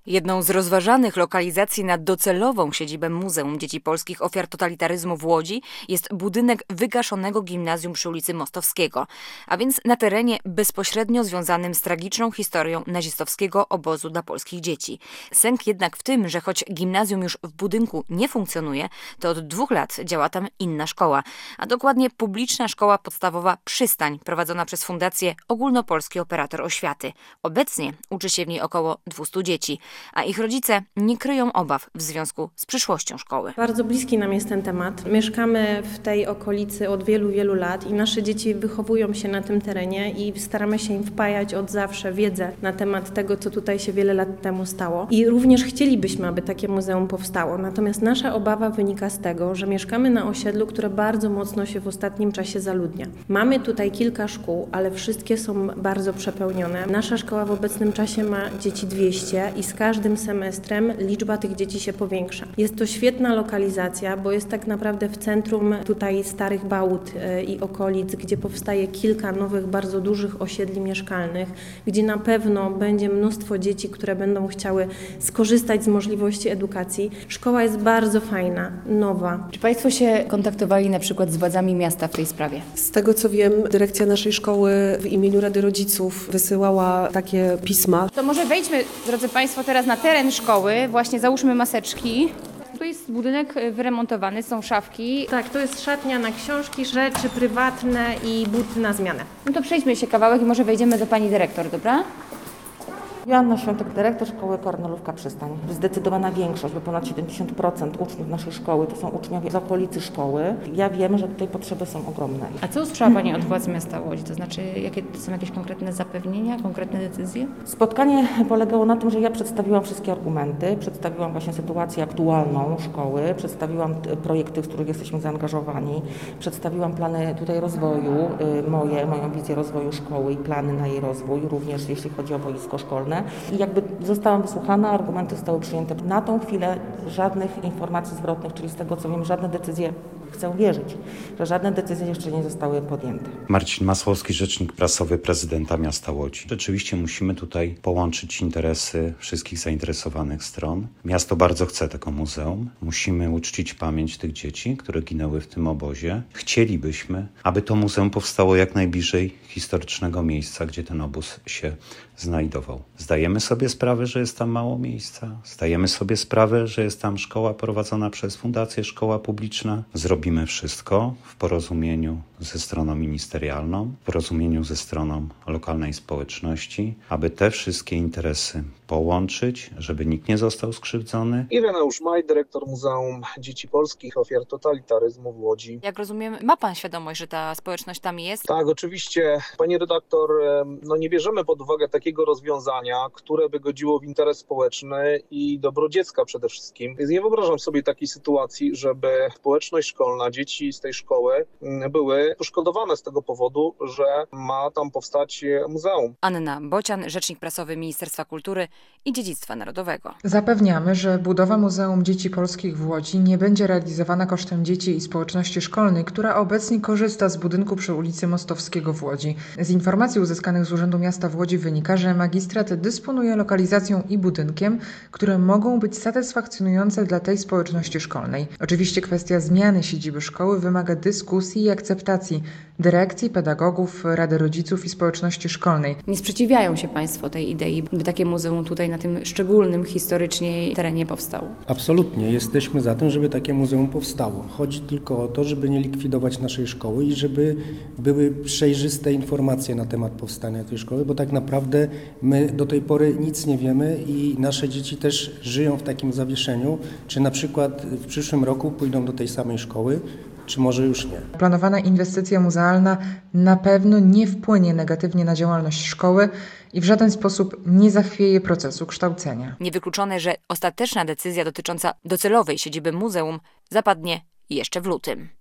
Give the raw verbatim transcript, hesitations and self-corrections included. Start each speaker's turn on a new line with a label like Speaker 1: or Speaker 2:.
Speaker 1: Jedną z rozważanych lokalizacji na docelową siedzibę Muzeum Dzieci Polskich Ofiar Totalitaryzmu w Łodzi jest budynek wygaszonego gimnazjum przy ulicy Mostowskiego, a więc na terenie bezpośrednio związanym z tragiczną historią nazistowskiego obozu dla polskich dzieci. Sęk jednak w tym, że choć gimnazjum już w budynku nie funkcjonuje, to od dwóch lat działa tam inna szkoła, a dokładnie publiczna szkoła podstawowa Przystań, prowadzona przez Fundację Ogólnopolski Operator Oświaty. Obecnie uczy się w niej około dwieście dzieci, a ich rodzice nie kryją obaw w związku z przyszłością szkoły.
Speaker 2: Bardzo bliski nam jest ten temat. Mieszkamy w tej okolicy od wielu, wielu lat i nasze dzieci wychowują się na tym terenie i staramy się im wpajać od zawsze wiedzę na temat tego, co tutaj się wiele lat temu stało. I również chcielibyśmy, aby takie muzeum powstało. Natomiast nasza obawa wynika z tego, że mieszkamy na osiedlu, które bardzo mocno się w ostatnim czasie zaludnia. Mamy tutaj kilka szkół, ale wszystkie są bardzo przepełnione. Nasza szkoła w obecnym czasie ma dzieci dwieście i z każdym semestrem liczba tych dzieci się powiększa. Jest to świetna lokalizacja, bo jest tak naprawdę w centrum tutaj Starych Bałut i okolic, gdzie powstaje kilka nowych, bardzo dużych osiedli mieszkalnych, gdzie na pewno będzie mnóstwo dzieci, które będą chciały skorzystać z możliwości edukacji. Szkoła jest bardzo fajna, nowa.
Speaker 3: Czy Państwo się kontaktowali na przykład z władzami miasta w tej sprawie?
Speaker 4: Z tego co wiem, dyrekcja naszej szkoły w imieniu Rady Rodziców wysyłała takie pisma.
Speaker 3: To może wejdźmy, drodzy Państwo, teraz na teren szkoły, właśnie załóżmy maseczki. Tu jest budynek wyremontowany, są szafki.
Speaker 2: Tak, to jest szatnia na książki, rzeczy prywatne i buty na zmianę.
Speaker 3: No to przejdźmy się kawałek i może wejdziemy do Pani Dyrektor, dobra?
Speaker 5: Joanna Świątek, dyrektor szkoły Kornelówka Przystań. Zdecydowana większość, bo ponad siedemdziesiąt procent uczniów naszej szkoły to są uczniowie z okolicy szkoły. Ja wiem, że tutaj potrzeby są ogromne.
Speaker 3: A co usłyszała Pani od władz miasta Łodzi? To znaczy, jakie są jakieś konkretne zapewnienia, konkretne decyzje?
Speaker 5: Spotkanie polegało na tym, że ja przedstawiłam wszystkie argumenty, przedstawiłam właśnie sytuację aktualną szkoły, przedstawiłam projekty, w których jesteśmy zaangażowani, przedstawiłam plany tutaj rozwoju, moje, moją wizję rozwoju szkoły i plany na jej rozwój, również jeśli chodzi o boisko szkolne. I jakby zostałam wysłuchana, argumenty zostały przyjęte. Na tą chwilę żadnych informacji zwrotnych, czyli z tego co wiem, żadne decyzje, chcę wierzyć, że żadne decyzje jeszcze nie zostały podjęte.
Speaker 6: Marcin Masłowski, rzecznik prasowy prezydenta miasta Łodzi. Rzeczywiście musimy tutaj połączyć interesy wszystkich zainteresowanych stron. Miasto bardzo chce tego muzeum. Musimy uczcić pamięć tych dzieci, które ginęły w tym obozie. Chcielibyśmy, aby to muzeum powstało jak najbliżej historycznego miejsca, gdzie ten obóz się znajdował. Zdajemy sobie sprawę, że jest tam mało miejsca. Zdajemy sobie sprawę, że jest tam szkoła prowadzona przez Fundację Szkoła Publiczna. Zrobimy wszystko w porozumieniu ze stroną ministerialną, w porozumieniu ze stroną lokalnej społeczności, aby te wszystkie interesy połączyć, żeby nikt nie został skrzywdzony.
Speaker 7: Ireneusz Maj, dyrektor Muzeum Dzieci Polskich Ofiar Totalitaryzmu w Łodzi.
Speaker 1: Jak rozumiem, ma Pan świadomość, że ta społeczność tam jest?
Speaker 7: Tak, oczywiście. Pani redaktor, no nie bierzemy pod uwagę takiego rozwiązania, które by godziło w interes społeczny i dobro dziecka przede wszystkim. Więc nie wyobrażam sobie takiej sytuacji, żeby społeczność szkolna, dzieci z tej szkoły były poszkodowane z tego powodu, że ma tam powstać muzeum.
Speaker 1: Anna Bocian, rzecznik prasowy Ministerstwa Kultury i Dziedzictwa Narodowego.
Speaker 8: Zapewniamy, że budowa Muzeum Dzieci Polskich w Łodzi nie będzie realizowana kosztem dzieci i społeczności szkolnej, która obecnie korzysta z budynku przy ulicy Mostowskiego w Łodzi. Z informacji uzyskanych z Urzędu Miasta w Łodzi wynika, że magistrat dysponuje lokalizacją i budynkiem, które mogą być satysfakcjonujące dla tej społeczności szkolnej. Oczywiście kwestia zmiany siedziby szkoły wymaga dyskusji i akceptacji dyrekcji, pedagogów, Rady Rodziców i społeczności szkolnej.
Speaker 3: Nie sprzeciwiają się Państwo tej idei, by takie muzeum tutaj na tym szczególnym historycznie terenie powstało?
Speaker 9: Absolutnie. Jesteśmy za tym, żeby takie muzeum powstało. Chodzi tylko o to, żeby nie likwidować naszej szkoły i żeby były przejrzyste informacje na temat powstania tej szkoły, bo tak naprawdę my do tej pory nic nie wiemy i nasze dzieci też żyją w takim zawieszeniu, czy na przykład w przyszłym roku pójdą do tej samej szkoły, czy może już nie.
Speaker 8: Planowana inwestycja muzealna na pewno nie wpłynie negatywnie na działalność szkoły i w żaden sposób nie zachwieje procesu kształcenia.
Speaker 1: Niewykluczone, że ostateczna decyzja dotycząca docelowej siedziby muzeum zapadnie jeszcze w lutym.